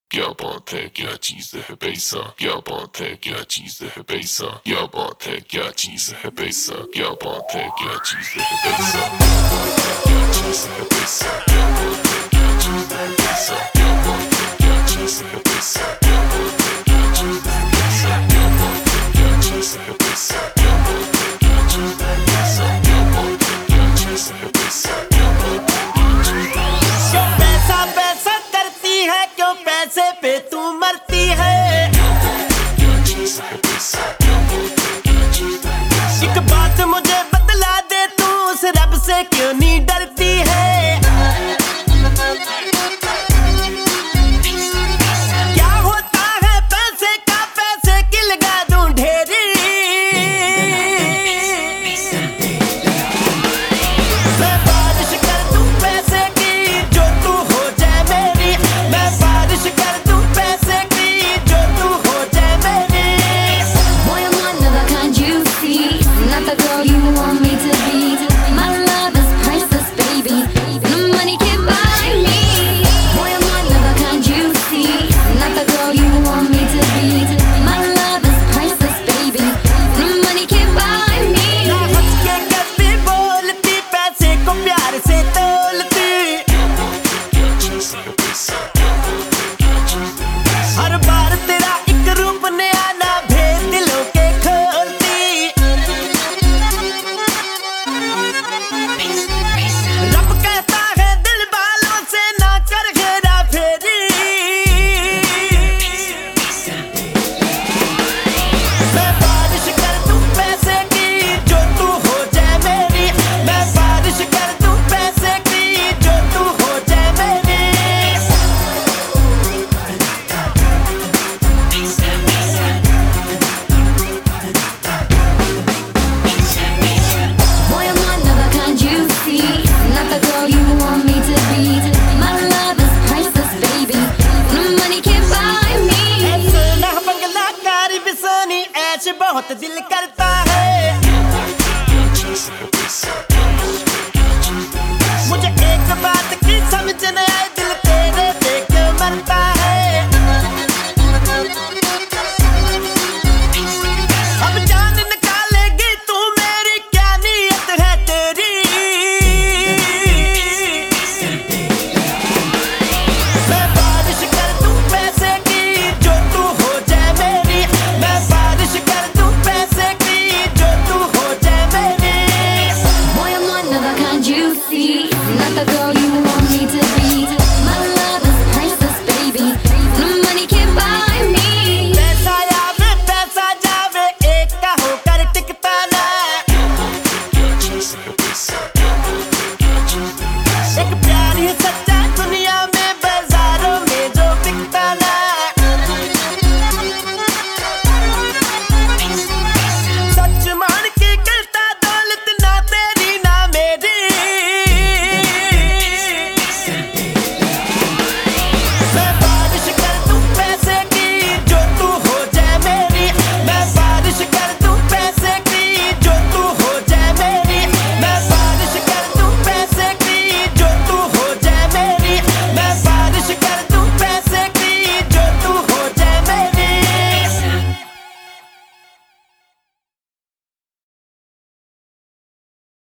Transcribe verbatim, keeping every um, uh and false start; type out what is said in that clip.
क्या बात है, क्या चीज है पैसा, क्या बात है, क्या चीज है पैसा, क्या बात है, क्या चीज है पैसा, क्या बात है, क्या चीज है पैसा, क्या चीज है पैसा, क्या बात है, क्या चीज है पैसा, क्या बात है, क्या चीज है पैसा, क्या बात है, क्या चीज है पैसा, क्या बात है, क्या चीज है पैसा, क्या बात है, क्या चीज है पैसा, क्या बात है, क्या चीज है पैसा, क्या बात है, क्या चीज है पैसा। क्यों पैसा पैसा करती है, क्यों पैसे पे तू मरती है। एक बात मुझे बतला दे, तू उस रब से क्यों नहीं डरती है। क्या होता है पैसे का, पैसे की लगा दूं ढेरी। मैं बारिश कर दूं पैसे की, जो तू हो जाए मेरी। मैं बारिश कर दूं पैसे की, जो तू हो जाए मेरी। Boy, I'm one of a kind you see, not the girl you want me to be. My love is priceless, baby. No money can buy me. Boy, I'm one of a kind you see, not the girl you want me to be. My love is priceless, baby. No money can buy me. ना हंस के कभी बोलती, पैसे को प्यार से तोलती। हर बार तेरा एक रूप नया, ना भेद दिलों के खोलती। रब कहता है दिल वालों से ना कर घेरा फेरी। मैं बारिश कर दूं पैसे की, जो तू हो जाए मेरी। मैं बारिश कर दूं पैसे की, जो तू हो जाए मेरी। Boy, I'm one of a kind you see, not the girl you want me to be. My love is priceless, baby. No money can buy me. ऐसे ना बंगला कारी भी सोनी, ऐश बहुत दिल करता है। मुझे एक बात की समझ न आए, दिल तेरे देख मरता है। अब जान निकालेगी तू मेरी, क्या नीयत है तेरी। मैं बारिश कर दूं पैसे की, जो तू हो जाए मेरी। मैं बारिश कर दूं पैसे की, जो तू हो जाए मेरी। Boy, I'm one of a kind you see, not the girl you want me to be. My love is priceless, baby. No money can buy me. पैसा आवे पैसा जावे, एक का होकर टिकता ना। एक प्यार ही सच्चा